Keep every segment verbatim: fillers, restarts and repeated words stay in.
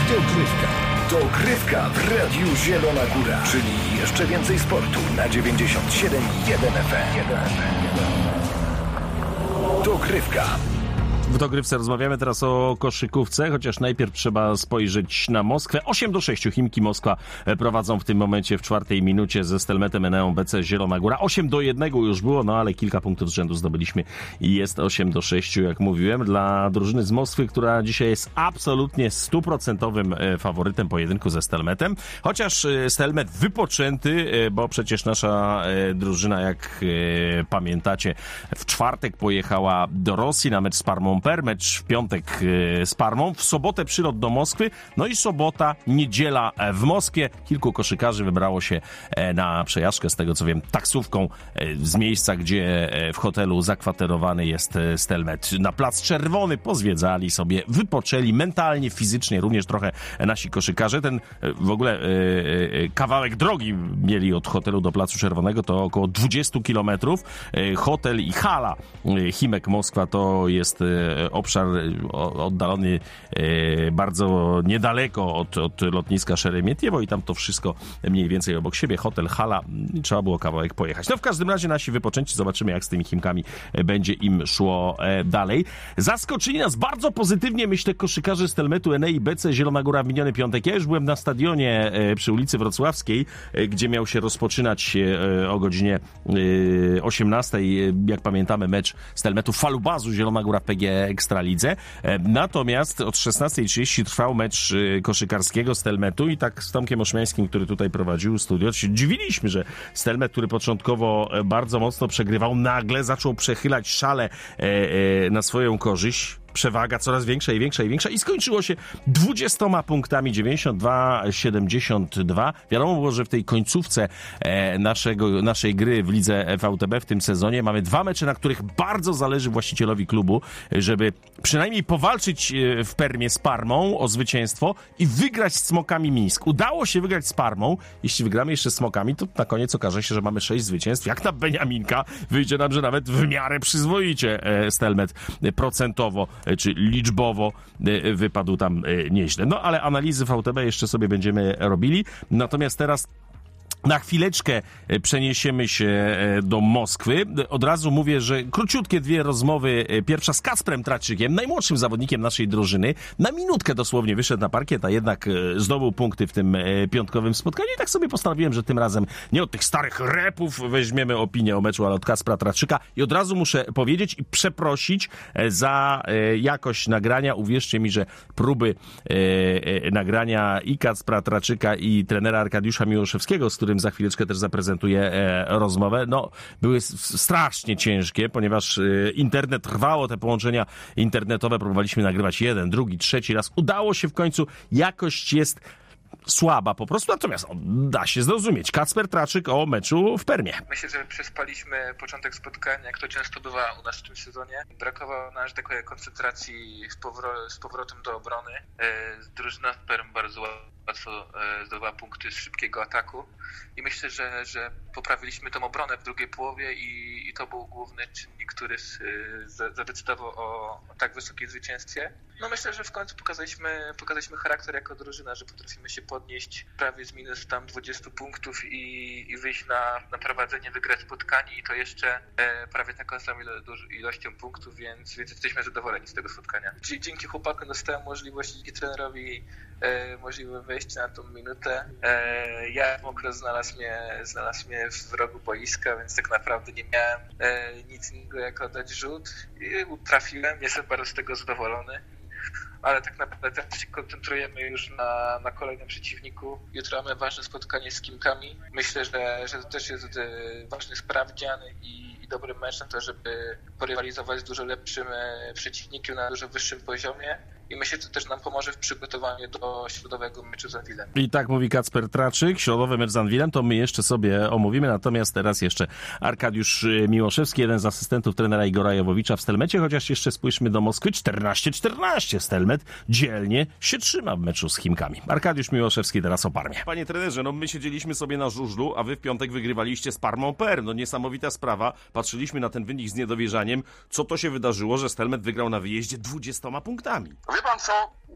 Dogrywka. Dogrywka w Radiu Zielona Góra. Czyli jeszcze więcej sportu na dziewięćdziesiąt siedem i jeden F M. Dogrywka. W Dogrywce rozmawiamy teraz o koszykówce, chociaż najpierw trzeba spojrzeć na Moskwę. osiem do sześciu Chimki Moskwa prowadzą w tym momencie w czwartej minucie ze Stelmetem Eneą B C Zielona Góra. osiem do jednego już było, no ale kilka punktów z rzędu zdobyliśmy i jest osiem do sześciu, jak mówiłem, dla drużyny z Moskwy, która dzisiaj jest absolutnie stuprocentowym faworytem pojedynku ze Stelmetem. Chociaż Stelmet wypoczęty, bo przecież nasza drużyna, jak pamiętacie, w czwartek pojechała do Rosji na mecz z Parmą Per, mecz w piątek z Parmą, w sobotę przylot do Moskwy, no i sobota, niedziela w Moskwie. Kilku koszykarzy wybrało się na przejażdżkę, z tego co wiem, taksówką z miejsca, gdzie w hotelu zakwaterowany jest Stelmet. Na Plac Czerwony pozwiedzali sobie, wypoczęli mentalnie, fizycznie, również trochę nasi koszykarze. Ten w ogóle kawałek drogi mieli od hotelu do Placu Czerwonego, to około dwadzieścia kilometrów. Hotel i hala Chimek Moskwa to jest obszar oddalony bardzo niedaleko od, od lotniska Szeremietiewo i tam to wszystko mniej więcej obok siebie, hotel, hala, trzeba było kawałek pojechać. No w każdym razie nasi wypoczęci, zobaczymy jak z tymi Chimkami będzie im szło dalej. Zaskoczyli nas bardzo pozytywnie, myślę, koszykarze Stelmetu Enei B C Zielona Góra w miniony piątek. Ja już byłem na stadionie przy ulicy Wrocławskiej, gdzie miał się rozpoczynać o godzinie osiemnastej, jak pamiętamy, mecz Stelmetu Falubazu Zielona Góra w P G Ekstralidze. Natomiast od szesnastej trzydzieści trwał mecz koszykarskiego Stelmetu i tak z Tomkiem Oszmiańskim, który tutaj prowadził studio, się dziwiliśmy, że Stelmet, który początkowo bardzo mocno przegrywał, nagle zaczął przechylać szale na swoją korzyść. Przewaga coraz większa i większa i większa i skończyło się dwudziestoma punktami, dziewięćdziesiąt dwa siedemdziesiąt dwa. Wiadomo było, że w tej końcówce e, naszego, naszej gry w lidze V T B w tym sezonie mamy dwa mecze, na których bardzo zależy właścicielowi klubu, żeby przynajmniej powalczyć w Permie z Parmą o zwycięstwo i wygrać z Smokami Mińsk. Udało się wygrać z Parmą. Jeśli wygramy jeszcze z Smokami, to na koniec okaże się, że mamy sześć zwycięstw. Jak na Beniaminka wyjdzie nam, że nawet w miarę przyzwoicie e, Stelmet procentowo czy liczbowo wypadł tam nieźle. No ale analizy V T B jeszcze sobie będziemy robili. Natomiast teraz na chwileczkę przeniesiemy się do Moskwy. Od razu mówię, że króciutkie dwie rozmowy. Pierwsza z Kacprem Traczykiem, najmłodszym zawodnikiem naszej drużyny. Na minutkę dosłownie wyszedł na parkiet, a jednak zdobył punkty w tym piątkowym spotkaniu. I tak sobie postanowiłem, że tym razem nie od tych starych repów weźmiemy opinię o meczu, ale od Kacpra Traczyka. I od razu muszę powiedzieć i przeprosić za jakość nagrania. Uwierzcie mi, że próby nagrania i Kacpra Traczyka, i trenera Arkadiusza Miłoszewskiego, z którym za chwileczkę też zaprezentuję e, rozmowę, no były s- strasznie ciężkie, ponieważ e, internet trwało, te połączenia internetowe próbowaliśmy nagrywać jeden, drugi, trzeci raz. Udało się w końcu, jakość jest słaba po prostu, natomiast no, da się zrozumieć. Kacper Traczyk o meczu w Permie. Myślę, że przespaliśmy początek spotkania, jak to często bywa u nas w tym sezonie. Brakowało nam takiej koncentracji z, powro- z powrotem do obrony. E, drużyna w Perm bardzo łatwo e, zdobyła punkty z szybkiego ataku i myślę, że, że poprawiliśmy tą obronę w drugiej połowie i, i to był główny czynnik, który e, zadecydował o, o tak wysokim zwycięstwie. No myślę, że w końcu pokazaliśmy, pokazaliśmy charakter jako drużyna, że potrafimy się podnieść prawie z minus tam dwudziestu punktów i, i wyjść na, na prowadzenie, wygrać spotkanie i to jeszcze e, prawie taką samą ilo, ilością punktów, więc, więc jesteśmy zadowoleni z tego spotkania. Dzięki chłopakom dostałem możliwość, dzięki trenerowi e, możliwe wejście na tą minutę. E, ja mokro znalazł mnie, znalazł mnie w rogu boiska, więc tak naprawdę nie miałem e, nic innego jak oddać rzut i trafiłem, jestem bardzo z tego zadowolony. Ale tak naprawdę teraz się koncentrujemy już na, na kolejnym przeciwniku. Jutro mamy ważne spotkanie z Chimkami. Myślę, że, że to też jest ważny sprawdzian i, i dobry mecz na to, żeby porywalizować z dużo lepszym przeciwnikiem na dużo wyższym poziomie. I myślę, że to też nam pomoże w przygotowaniu do środowego meczu z Anwilem. I tak mówi Kacper Traczyk. Środowy mecz z Anwilem to my jeszcze sobie omówimy. Natomiast teraz jeszcze Arkadiusz Miłoszewski, jeden z asystentów trenera Igora Jowowicza w Stelmecie. Chociaż jeszcze spójrzmy do Moskwy. czternaście czternaście. Stelmet dzielnie się trzyma w meczu z Chimkami. Arkadiusz Miłoszewski teraz o Parmie. Panie trenerze, no my siedzieliśmy sobie na żużlu, a wy w piątek wygrywaliście z Parmą Per. No niesamowita sprawa. Patrzyliśmy na ten wynik z niedowierzaniem. Co to się wydarzyło, że Stelmet wygrał na wyjeździe dwudziestoma punktami? Wie pan co,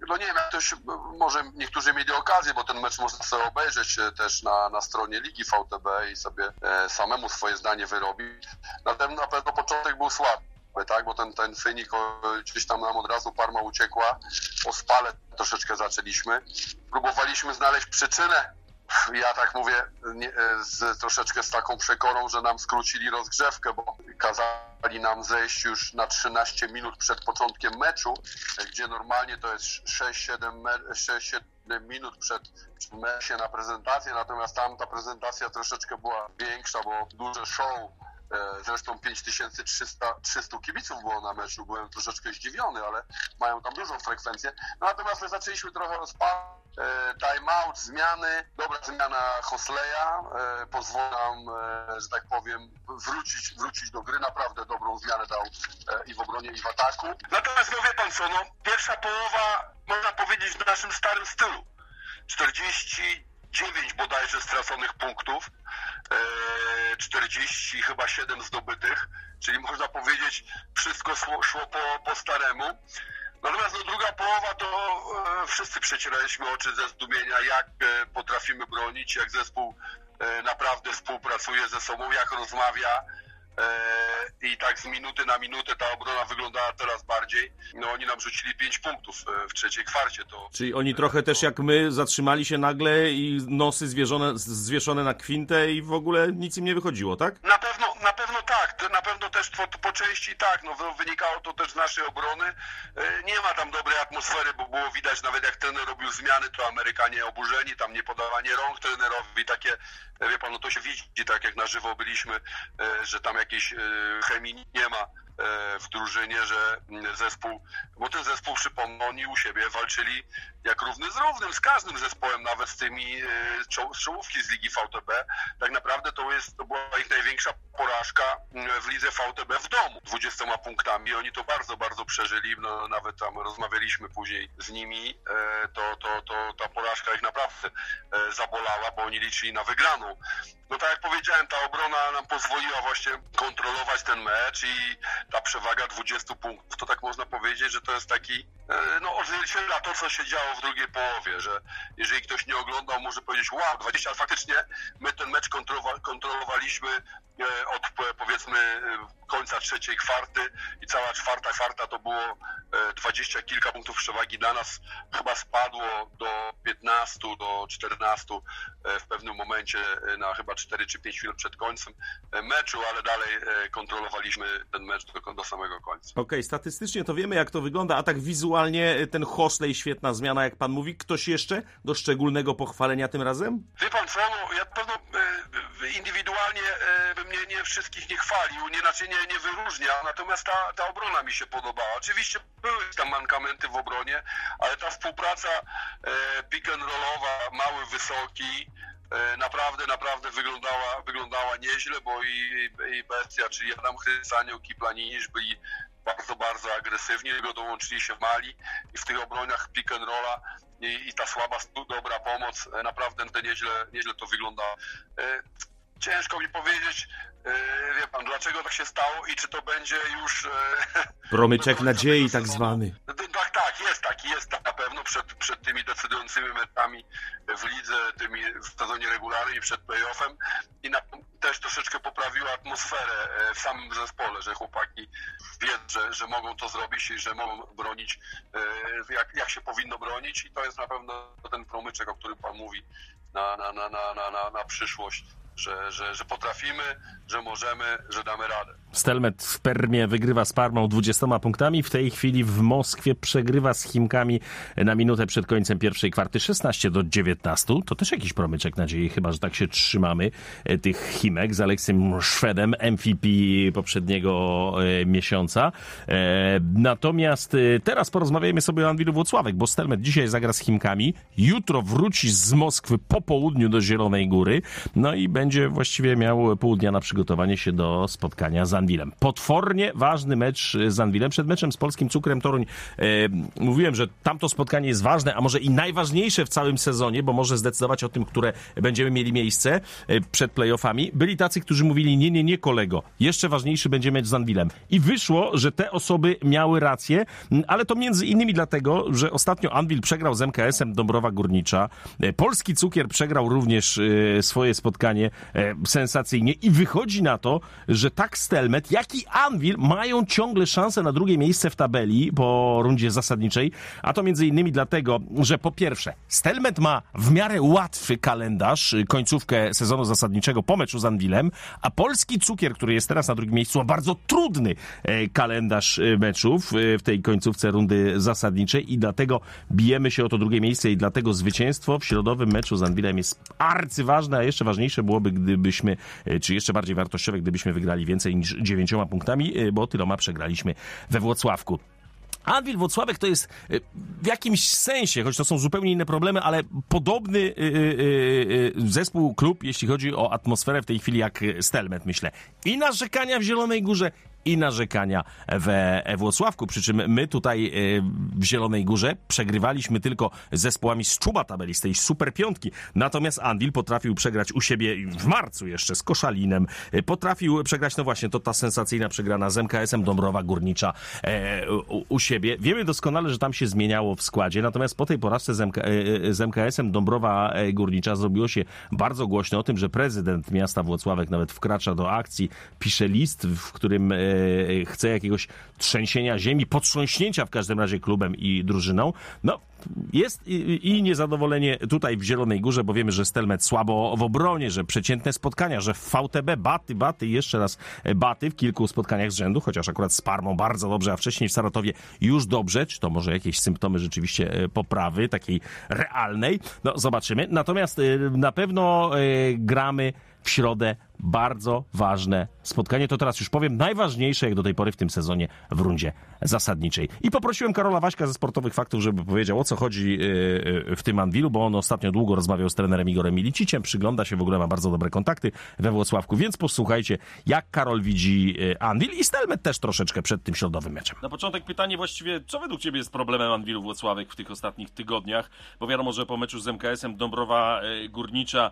no nie wiem, jak ktoś, może niektórzy mieli okazję, bo ten mecz można sobie obejrzeć też na, na stronie Ligi V T B i sobie e, samemu swoje zdanie wyrobić. Natomiast na pewno początek był słaby, tak, bo ten, ten Fynik o, gdzieś tam nam od razu Parma uciekła, o spale troszeczkę zaczęliśmy. Próbowaliśmy znaleźć przyczynę. Ja tak mówię nie, z, troszeczkę z taką przekorą, że nam skrócili rozgrzewkę, bo kazali nam zejść już na trzynaście minut przed początkiem meczu, gdzie normalnie to jest sześć siedem minut przed meczem na prezentację, natomiast tam ta prezentacja troszeczkę była większa, bo duże show. Zresztą pięć tysięcy trzysta kibiców było na meczu, byłem troszeczkę zdziwiony, ale mają tam dużą frekwencję. No, natomiast my zaczęliśmy trochę rozpalać, time-out, zmiany, dobra zmiana Hosleya, pozwoli nam, że tak powiem, wrócić, wrócić do gry, naprawdę dobrą zmianę dał i w obronie, i w ataku. Natomiast no wie pan co, no, pierwsza połowa, można powiedzieć, w naszym starym stylu, czterdzieści dziewięć bodajże straconych punktów, czterdzieści chyba siedem zdobytych, czyli można powiedzieć wszystko szło, szło po, po staremu. Natomiast no, druga połowa to e, wszyscy przecieraliśmy oczy ze zdumienia, jak e, potrafimy bronić, jak zespół e, naprawdę współpracuje ze sobą, jak rozmawia. I tak z minuty na minutę ta obrona wyglądała coraz bardziej. No oni nam rzucili pięć punktów w trzeciej kwarcie. To, Czyli oni trochę to... też jak my zatrzymali się nagle i nosy zwierzone, zwieszone na kwintę i w ogóle nic im nie wychodziło, tak? Na pewno, na pewno tak. Na pewno też po, po części tak. No, wynikało to też z naszej obrony. Nie ma tam dobrej atmosfery, bo było widać nawet jak trener robił zmiany, to Amerykanie oburzeni, tam nie podawanie rąk trenerowi, takie, wie pan, no to się widzi, tak jak na żywo byliśmy, że tam jakiejś chemii nie ma w drużynie, że zespół, bo ten zespół, przypomnę, oni u siebie walczyli jak równy z równym, z każdym zespołem, nawet z tymi z czołówki z Ligi V T B. Tak naprawdę to jest, to była ich największa porażka w lidze V T B w domu, dwudziestoma punktami. Oni to bardzo, bardzo przeżyli, no, nawet tam rozmawialiśmy później z nimi, to, to, to ta porażka ich naprawdę zabolała, bo oni liczyli na wygraną. No tak jak powiedziałem, ta obrona nam pozwoliła właśnie kontrolować ten mecz i ta przewaga dwudziestu punktów, to tak można powiedzieć, że to jest taki, no odzwierciedla to, co się działo w drugiej połowie, że jeżeli ktoś nie oglądał, może powiedzieć, wow, dwadzieścia, ale faktycznie my ten mecz kontrolowaliśmy od, powiedzmy, końca trzeciej kwarty i cała czwarta kwarta to było dwadzieścia kilka punktów przewagi dla nas, chyba spadło do piętnastu, do czternastu w pewnym momencie na chyba cztery czy pięć minut przed końcem meczu, ale dalej kontrolowaliśmy ten mecz do, do samego końca. Okej, okay, statystycznie to wiemy, jak to wygląda, a tak wizualnie ten Hosley, świetna zmiana, jak pan mówi. Ktoś jeszcze do szczególnego pochwalenia tym razem? Wie pan co, no, ja pewno indywidualnie bym nie, nie wszystkich nie chwalił, nie, znaczy nie, nie wyróżniał, natomiast ta, ta obrona mi się podobała. Oczywiście były tam mankamenty w obronie, ale ta współpraca pick and rollowa, mały, wysoki, naprawdę, naprawdę wyglądała, wyglądała nieźle, bo i, i Bestia, czyli Adam Chrysanioł, i Planinisz byli bardzo, bardzo agresywni, go dołączyli się w Mali i w tych obroniach pick and rolla i, i ta słaba, dobra pomoc, naprawdę to nieźle, nieźle to wyglądało. Ciężko mi powiedzieć, wie pan, dlaczego tak się stało i czy to będzie już... Promyczek nadziei tak zwany. Tak, tak, jest taki, jest tak na pewno przed, przed tymi decydującymi meczami w lidze, tymi w sezonie regularnym i przed playoffem i na, też troszeczkę poprawiła atmosferę w samym zespole, że chłopaki wiedzą, że, że mogą to zrobić i że mogą bronić jak, jak się powinno bronić i to jest na pewno ten promyczek, o którym pan mówi na, na, na, na, na, na, na przyszłość. Że, że, że potrafimy, że możemy, że damy radę. Stelmet w Permie wygrywa z Parmą dwudziestoma punktami. W tej chwili w Moskwie przegrywa z Chimkami na minutę przed końcem pierwszej kwarty szesnaście do dziewiętnastu. To też jakiś promyczek nadziei, chyba że tak się trzymamy tych Chimek z Aleksem Szwedem, M V P poprzedniego e, miesiąca. E, natomiast e, teraz porozmawiajmy sobie o Anwilu Włocławek, bo Stelmet dzisiaj zagra z Chimkami. Jutro wróci z Moskwy po południu do Zielonej Góry. No i będzie będzie właściwie miał pół dnia na przygotowanie się do spotkania z Anwilem. Potwornie ważny mecz z Anwilem. Przed meczem z Polskim Cukrem Toruń e, mówiłem, że tamto spotkanie jest ważne, a może i najważniejsze w całym sezonie, bo może zdecydować o tym, które będziemy mieli miejsce e, przed playoffami. Byli tacy, którzy mówili, nie, nie, nie kolego, jeszcze ważniejszy będzie mecz z Anwilem. I wyszło, że te osoby miały rację, ale to między innymi dlatego, że ostatnio Anwil przegrał z M K S-em Dąbrowa Górnicza. E, Polski Cukier przegrał również e, swoje spotkanie e, sensacyjnie i wychodzi na to, że tak Stelmet, jak i Anwil mają ciągle szansę na drugie miejsce w tabeli po rundzie zasadniczej, a to między innymi dlatego, że po pierwsze Stelmet ma w miarę łatwy kalendarz, końcówkę sezonu zasadniczego po meczu z Anwilem, a Polski Cukier, który jest teraz na drugim miejscu, ma bardzo trudny e, kalendarz e, meczów e, w tej końcówce rundy zasadniczej i dlatego bijemy się o to drugie miejsce i dlatego zwycięstwo w środowym meczu z Anwilem jest arcyważne, a jeszcze ważniejsze byłoby, gdybyśmy, e, czy jeszcze bardziej wartościowe, gdybyśmy wygrali więcej niż dziewięcioma punktami, e, bo tyloma przegraliśmy we Włocławku. Anwil Włocławek to jest w jakimś sensie, choć to są zupełnie inne problemy, ale podobny yy, yy, zespół, klub, jeśli chodzi o atmosferę w tej chwili jak Stelmet, myślę. I narzekania w Zielonej Górze, i narzekania we Włocławku. Przy czym my tutaj w Zielonej Górze przegrywaliśmy tylko zespołami z czuba tabeli, z tej super piątki. Natomiast Anwil potrafił przegrać u siebie w marcu jeszcze z Koszalinem. Potrafił przegrać, no właśnie, to ta sensacyjna przegrana z M K S-em Dąbrowa Górnicza u, u siebie. Wiemy doskonale, że tam się zmieniało w składzie. Natomiast po tej porażce z, M K, z M K S-em Dąbrowa Górnicza zrobiło się bardzo głośno o tym, że prezydent miasta Włocławek nawet wkracza do akcji, pisze list, w którym chce jakiegoś trzęsienia ziemi, potrząśnięcia w każdym razie klubem i drużyną. No, jest i, i niezadowolenie tutaj w Zielonej Górze, bo wiemy, że Stelmet słabo w obronie, że przeciętne spotkania, że w V T B baty, baty, jeszcze raz baty w kilku spotkaniach z rzędu, chociaż akurat z Parmą bardzo dobrze, a wcześniej w Saratowie już dobrze, czy to może jakieś symptomy rzeczywiście poprawy, takiej realnej, no zobaczymy. Natomiast na pewno gramy w środę bardzo ważne spotkanie. To teraz już powiem, najważniejsze jak do tej pory w tym sezonie w rundzie zasadniczej. I poprosiłem Karola Waśka ze Sportowych Faktów, żeby powiedział, o co chodzi w tym Anwilu, bo on ostatnio długo rozmawiał z trenerem Igorem Miliciciem, przygląda się, w ogóle ma bardzo dobre kontakty we Włocławku, więc posłuchajcie, jak Karol widzi Anwil i Stelmet też troszeczkę przed tym środowym meczem. Na początek pytanie właściwie, co według Ciebie jest problemem Anwilu Włocławek w tych ostatnich tygodniach? Bo wiadomo, że po meczu z M K S-em Dąbrowa Górnicza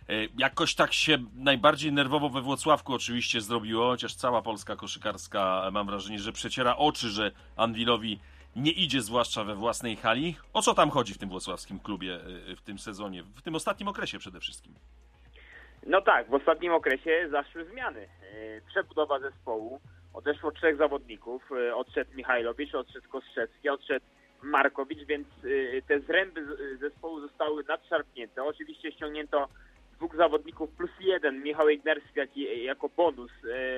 jakoś tak się najbardziej nerwowo we Włocławku oczywiście zrobiło, chociaż cała Polska koszykarska, mam wrażenie, że przeciera oczy, że Anwilowi nie idzie, zwłaszcza we własnej hali. O co tam chodzi w tym włocławskim klubie w tym sezonie, w tym ostatnim okresie przede wszystkim? No tak, w ostatnim okresie zaszły zmiany. Przebudowa zespołu, odeszło trzech zawodników, odszedł Michajlowicz, odszedł Kostrzewski, odszedł Markowicz, więc te zręby zespołu zostały nadszarpnięte. Oczywiście ściągnięto dwóch zawodników plus jeden, Michał Ignerski jak, jako bonus.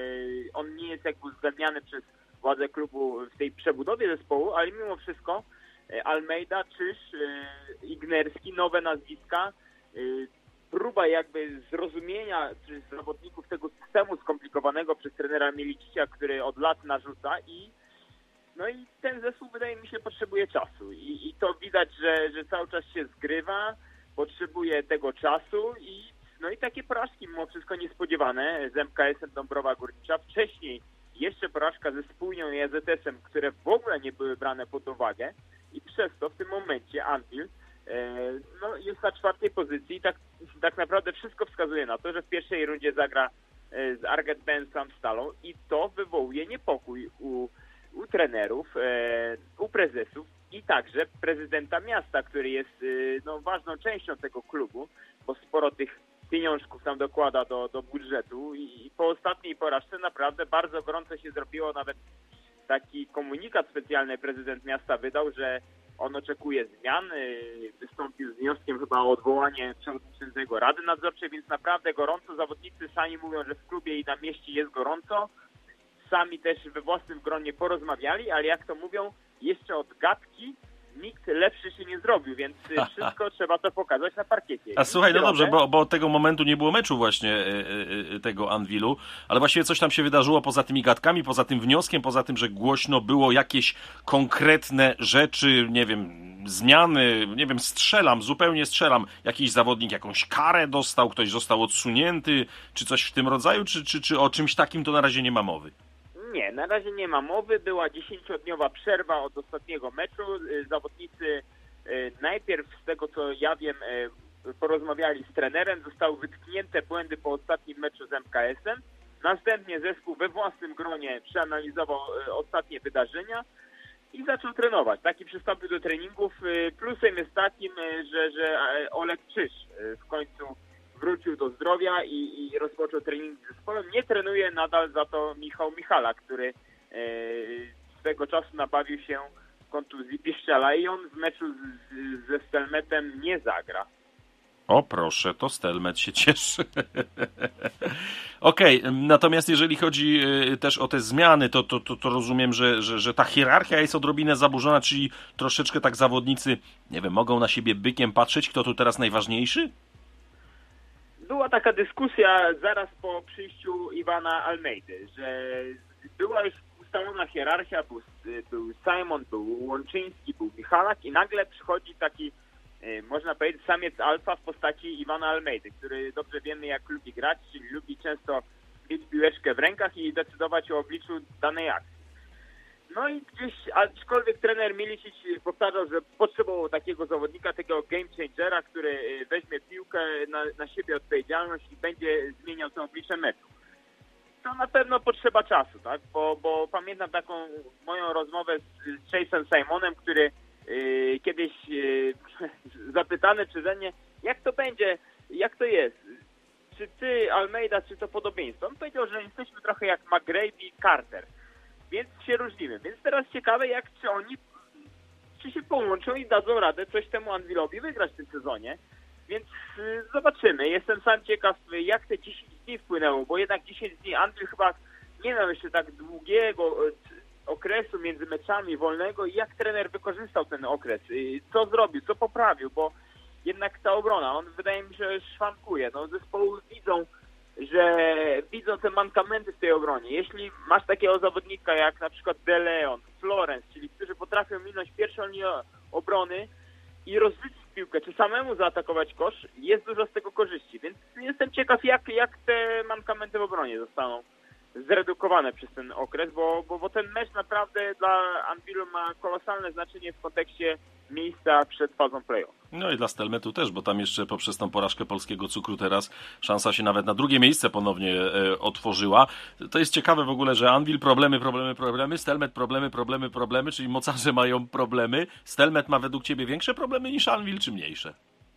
On nie jest jakby uwzględniany przez władze klubu w tej przebudowie zespołu, ale mimo wszystko Almeida, Czyż, Ignerski, nowe nazwiska, próba jakby zrozumienia przez zawodników tego systemu skomplikowanego przez trenera Milicicia, który od lat narzuca i no i ten zespół, wydaje mi się, potrzebuje czasu i, i to widać, że, że cały czas się zgrywa, potrzebuje tego czasu i no i takie porażki mimo wszystko niespodziewane z M K S-em Dąbrowa Górnicza. Wcześniej jeszcze porażka ze Spójnią i A Z S-em, które w ogóle nie były brane pod uwagę i przez to w tym momencie Anwil e, no, jest na czwartej pozycji i tak, tak naprawdę wszystko wskazuje na to, że w pierwszej rundzie zagra e, z Arget Bensam Stalą i to wywołuje niepokój u, u trenerów, e, u prezesów i także prezydenta miasta, który jest e, no, ważną częścią tego klubu, bo sporo tych pieniążków tam dokłada do, do budżetu i, i po ostatniej porażce naprawdę bardzo gorąco się zrobiło, nawet taki komunikat specjalny prezydent miasta wydał, że on oczekuje zmian, wystąpił z wnioskiem chyba o odwołanie przewodniczącego Rady Nadzorczej, więc naprawdę gorąco, zawodnicy sami mówią, że w klubie i na mieście jest gorąco, sami też we własnym gronie porozmawiali, ale jak to mówią, jeszcze od gadki nikt lepszy się nie zrobił, więc wszystko trzeba to pokazać na parkiecie. A słuchaj, no dobrze, bo, bo od tego momentu nie było meczu właśnie yy, yy, tego Anwilu, ale właściwie coś tam się wydarzyło poza tymi gadkami, poza tym wnioskiem, poza tym, że głośno było jakieś konkretne rzeczy, nie wiem, zmiany, nie wiem, strzelam, zupełnie strzelam, jakiś zawodnik jakąś karę dostał, ktoś został odsunięty, czy coś w tym rodzaju, czy, czy, czy o czymś takim to na razie nie ma mowy? Nie, na razie nie ma mowy. Była dziesięciodniowa przerwa od ostatniego meczu. Zawodnicy najpierw, z tego co ja wiem, porozmawiali z trenerem, zostały wytknięte błędy po ostatnim meczu z M K S-em. Następnie zespół we własnym gronie przeanalizował ostatnie wydarzenia i zaczął trenować. Taki przystąpił do treningów. Plusem jest takim, że, że Oleg Czyż w końcu wrócił do zdrowia i, i rozpoczął trening z zespołem. Nie trenuje nadal za to Michał Michalak, który e, swego czasu nabawił się kontuzji piszczela i on w meczu z, z, ze Stelmetem nie zagra. O proszę, to Stelmet się cieszy. Okej, okay, natomiast jeżeli chodzi też o te zmiany, to, to, to, to rozumiem, że, że, że ta hierarchia jest odrobinę zaburzona, czyli troszeczkę tak zawodnicy, nie wiem, mogą na siebie bykiem patrzeć, kto tu teraz najważniejszy? Była taka dyskusja zaraz po przyjściu Iwana Almeidy, że była już ustalona hierarchia, był, był Simon, był Łączyński, był Michalak i nagle przychodzi taki, można powiedzieć, samiec alfa w postaci Iwana Almeidy, który dobrze wiemy, jak lubi grać, czyli lubi często mieć piłeczkę w rękach i decydować o obliczu danej akcji. No i gdzieś, aczkolwiek trener Milicic powtarzał, że potrzebował takiego zawodnika, takiego game changera, który weźmie piłkę na, na siebie odpowiedzialność i będzie zmieniał to oblicze meczu. To na pewno potrzeba czasu, tak? Bo, bo pamiętam taką moją rozmowę z, z Chase'em Simonem, który yy, kiedyś yy, zapytany przeze mnie, jak to będzie, jak to jest? Czy ty, Almeida, czy to podobieństwo? On powiedział, że jesteśmy trochę jak McGrady i Carter. Więc się różnimy. Więc teraz ciekawe, jak czy oni czy się połączą i dadzą radę coś temu Anvilowi wygrać w tym sezonie. Więc y, zobaczymy. Jestem sam ciekaw, jak te dziesięć dni wpłynęło, bo jednak dziesięć dni Anvil chyba nie miał jeszcze tak długiego y, okresu między meczami wolnego i jak trener wykorzystał ten okres. Y, co zrobił, co poprawił, bo jednak ta obrona, on wydaje mi się, że szwankuje. No, zespoły widzą, że widzą te mankamenty w tej obronie. Jeśli masz takiego zawodnika jak na przykład De Leon, Florence, czyli którzy potrafią minąć pierwszą linię obrony i rozrzucić piłkę, czy samemu zaatakować kosz, jest dużo z tego korzyści. Więc jestem ciekaw, jak, jak te mankamenty w obronie zostaną zredukowane przez ten okres, bo, bo, bo ten mecz naprawdę dla Anvilu ma kolosalne znaczenie w kontekście miejsca przed fazą play-off. No i dla Stelmetu też, bo tam jeszcze poprzez tą porażkę polskiego cukru teraz szansa się nawet na drugie miejsce ponownie e, otworzyła. To jest ciekawe w ogóle, że Anvil problemy, problemy, problemy, Stelmet problemy, problemy, problemy, czyli mocarze mają problemy. Stelmet ma według ciebie większe problemy niż Anvil, czy mniejsze?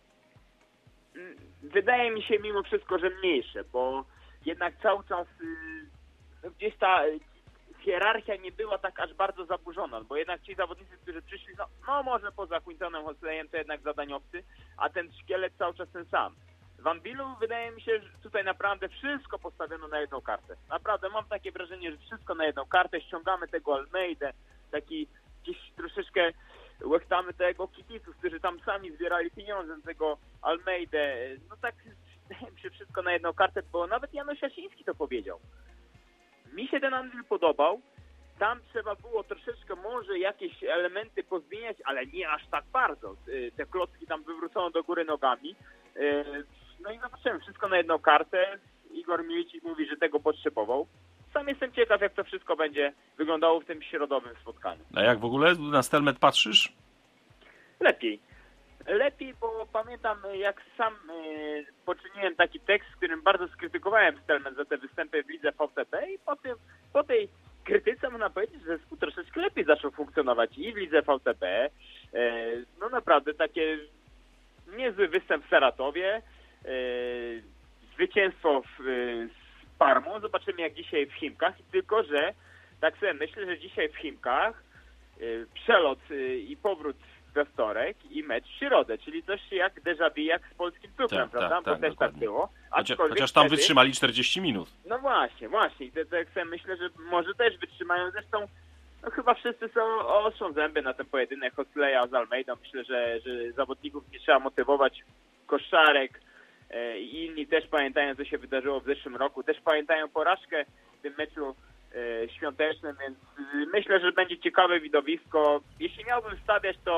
Wydaje mi się mimo wszystko, że mniejsze, bo jednak cały czas y, gdzieś ta hierarchia nie była tak aż bardzo zaburzona, bo jednak ci zawodnicy, którzy przyszli, no, no może poza Quintonem Hosleyem to jednak zadaniowcy, a ten szkielet cały czas ten sam. W Anvilu wydaje mi się, że tutaj naprawdę wszystko postawiono na jedną kartę. Naprawdę mam takie wrażenie, że wszystko na jedną kartę, ściągamy tego Almeidę, taki gdzieś troszeczkę łechtamy tego kibiców, którzy tam sami zbierali pieniądze z tego Almeidę. No tak wydaje mi się wszystko na jedną kartę, bo nawet Janusz Jasiński to powiedział. Mi się ten Anvil podobał, tam trzeba było troszeczkę może jakieś elementy pozmieniać, ale nie aż tak bardzo. Te klocki tam wywrócono do góry nogami. No i zobaczyłem, wszystko na jedną kartę. Igor Milicic mówi, że tego potrzebował. Sam jestem ciekaw, jak to wszystko będzie wyglądało w tym środowym spotkaniu. A jak w ogóle na Stelmet patrzysz? Lepiej. Lepiej, bo pamiętam, jak sam y, poczyniłem taki tekst, w którym bardzo skrytykowałem Stelmet za te występy w lidze V T B i po, tym, po tej krytyce można powiedzieć, że zespół troszeczkę lepiej zaczął funkcjonować i w lidze V T B. Y, no naprawdę takie niezły występ w Saratowie, y, zwycięstwo w, y, z Parmą. Zobaczymy, jak dzisiaj w Chimkach, tylko że tak sobie myślę, że dzisiaj w Chimkach y, przelot y, i powrót we wtorek i mecz w środę, czyli coś jak déjà vu, jak z polskim cukrem, tak, prawda? Tak, Bo tak, też dokładnie. tak było. Chociaż, chociaż tam wtedy, wytrzymali czterdzieści minut. No właśnie, właśnie. I tak sobie myślę, że może też wytrzymają. Zresztą no chyba wszyscy są ostrzą zęby na ten pojedynek Hosleya z Almeidą. Myślę, że, że zawodników nie trzeba motywować. Koszarek e, i inni też pamiętają, co się wydarzyło w zeszłym roku. Też pamiętają porażkę w tym meczu świątecznym, więc myślę, że będzie ciekawe widowisko. Jeśli miałbym stawiać, to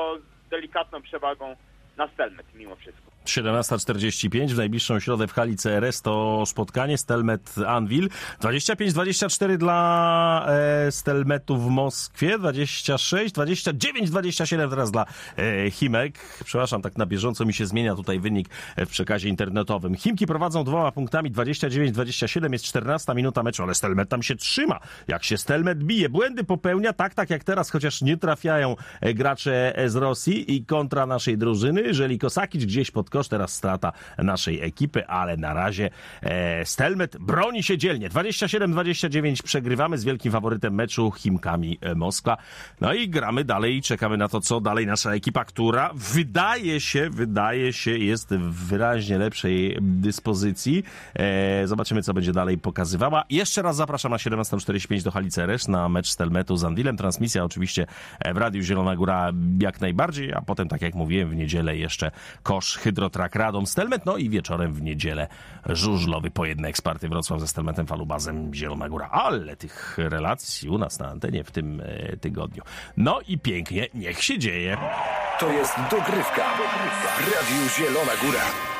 delikatną przewagą na Stelmet mimo wszystko. siedemnasta czterdzieści pięć w najbliższą środę w hali C R S to spotkanie Stelmet Anwil. dwadzieścia pięć dwadzieścia cztery dla e, Stelmetu w Moskwie, dwadzieścia sześć dwadzieścia dziewięć dwadzieścia siedem teraz dla e, Chimek. Przepraszam, tak na bieżąco mi się zmienia tutaj wynik w przekazie internetowym. Chimki prowadzą dwoma punktami, dwadzieścia dziewięć dwadzieścia siedem, jest czternasta minuta meczu, ale Stelmet tam się trzyma. Jak się Stelmet bije, błędy popełnia, tak, tak jak teraz, chociaż nie trafiają e, gracze z Rosji i kontra naszej drużyny. Jeżeli Kosakic gdzieś pod kosz, teraz strata naszej ekipy, ale na razie e, Stelmet broni się dzielnie. dwadzieścia siedem dwadzieścia dziewięć przegrywamy z wielkim faworytem meczu Chimkami e, Moskwa. No i gramy dalej i czekamy na to, co dalej nasza ekipa, która wydaje się, wydaje się, jest w wyraźnie lepszej dyspozycji. E, zobaczymy, co będzie dalej pokazywała. Jeszcze raz zapraszam na siedemnasta czterdzieści pięć do hali C R S na mecz Stelmetu z Anwilem. Transmisja oczywiście w Radiu Zielona Góra jak najbardziej, a potem, tak jak mówiłem, w niedzielę jeszcze Kosz Hydrotrak Radom Stelmet, no i wieczorem w niedzielę żużlowy pojedynek Sparty Wrocław ze Stelmetem Falubazem Zielona Góra. Ale tych relacji u nas na antenie w tym e, tygodniu. No i pięknie, niech się dzieje. To jest dogrywka w Radiu Zielona Góra.